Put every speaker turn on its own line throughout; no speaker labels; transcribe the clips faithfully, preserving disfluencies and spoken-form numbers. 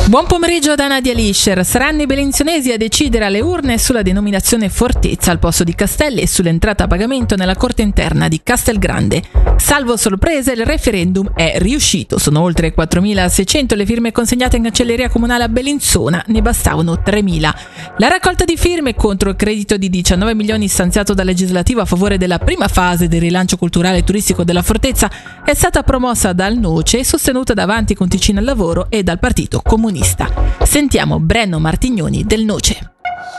Buon pomeriggio da Nadia Lischer. Saranno i bellinzonesi a decidere alle urne sulla denominazione fortezza al posto di Castelli e sull'entrata a pagamento nella corte interna di Castelgrande. Salvo sorprese, il referendum è riuscito. Sono oltre quattromilaseicento le firme consegnate in cancelleria comunale a Bellinzona, ne bastavano tremila. La raccolta di firme contro il credito di diciannove milioni stanziato dal legislativo a favore della prima fase del rilancio culturale e turistico della fortezza è stata promossa dal Noce e sostenuta da Avanti con Ticino al Lavoro e dal Partito Comunista. Sentiamo Brenno Martignoni del Noce.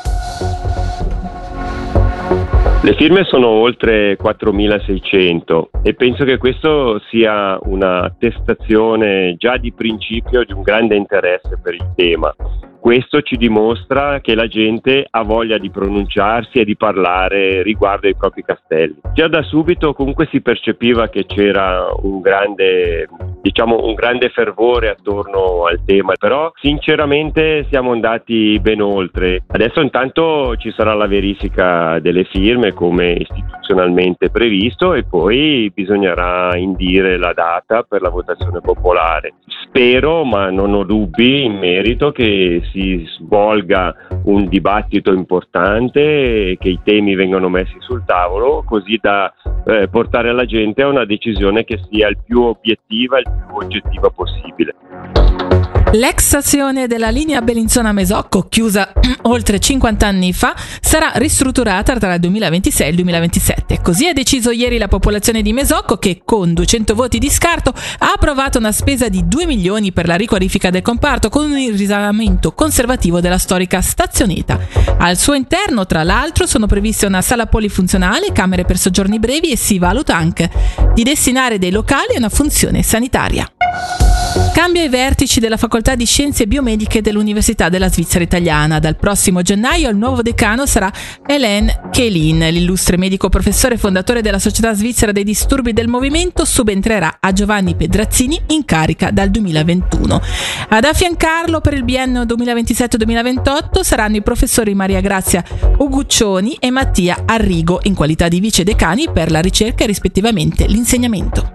Le firme sono oltre quattromilaseicento e penso che questo sia una attestazione già di principio di un grande interesse per il tema. Questo ci dimostra che la gente ha voglia di pronunciarsi e di parlare riguardo ai propri castelli. Già da subito comunque si percepiva che c'era un grande, diciamo, un grande fervore attorno al tema, però sinceramente siamo andati ben oltre. Adesso intanto ci sarà la verifica delle firme come istituzionalmente previsto e poi bisognerà indire la data per la votazione popolare. Spero, ma non ho dubbi in merito, che si svolga un dibattito importante e che i temi vengano messi sul tavolo così da eh, portare la gente a una decisione che sia il più obiettiva e il più oggettiva possibile.
L'ex stazione della linea Bellinzona-Mesocco, chiusa oltre cinquanta anni fa, sarà ristrutturata tra il duemilaventisei e il duemilaventisette. Così ha deciso ieri la popolazione di Mesocco che, con duecento voti di scarto, ha approvato una spesa di due milioni per la riqualifica del comparto con un risanamento conservativo della storica stazioneta. Al suo interno, tra l'altro, sono previste una sala polifunzionale, camere per soggiorni brevi e si valuta anche di destinare dei locali a una funzione sanitaria. Cambia i vertici della Facoltà di Scienze Biomediche dell'Università della Svizzera Italiana. Dal prossimo gennaio il nuovo decano sarà Hélène Kehlin. L'illustre medico professore fondatore della Società Svizzera dei Disturbi del Movimento subentrerà a Giovanni Pedrazzini, in carica dal duemilaventuno. Ad affiancarlo per il biennio duemilaventisette duemilaventotto saranno i professori Maria Grazia Uguccioni e Mattia Arrigo, in qualità di vice decani per la ricerca e rispettivamente l'insegnamento.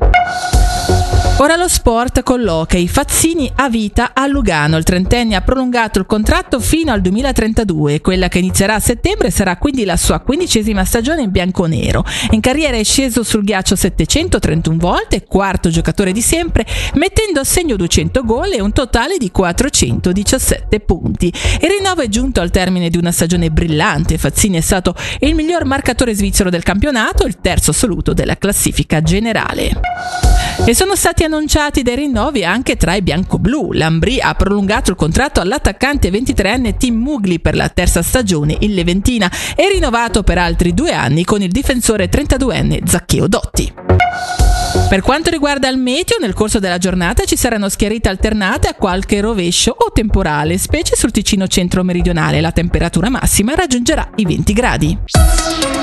Ora lo sport con l'hockey. Fazzini a vita a Lugano. Il trentenne ha prolungato il contratto fino al duemilatrentadue. Quella che inizierà a settembre sarà quindi la sua quindicesima stagione in bianconero. In carriera è sceso sul ghiaccio settecentotrentuno volte, quarto giocatore di sempre, mettendo a segno duecento gol e un totale di quattrocentodiciassette punti. Il rinnovo è giunto al termine di una stagione brillante. Fazzini è stato il miglior marcatore svizzero del campionato, il terzo assoluto della classifica generale. E sono stati annunciati dei rinnovi anche tra i bianco-blu. L'Ambrì ha prolungato il contratto all'attaccante ventitreenne Tim Mugli per la terza stagione in Leventina e rinnovato per altri due anni con il difensore trentaduenne Zaccheo Dotti. Per quanto riguarda il meteo, nel corso della giornata ci saranno schiarite alternate a qualche rovescio o temporale, specie sul Ticino centro-meridionale. La temperatura massima raggiungerà i venti gradi.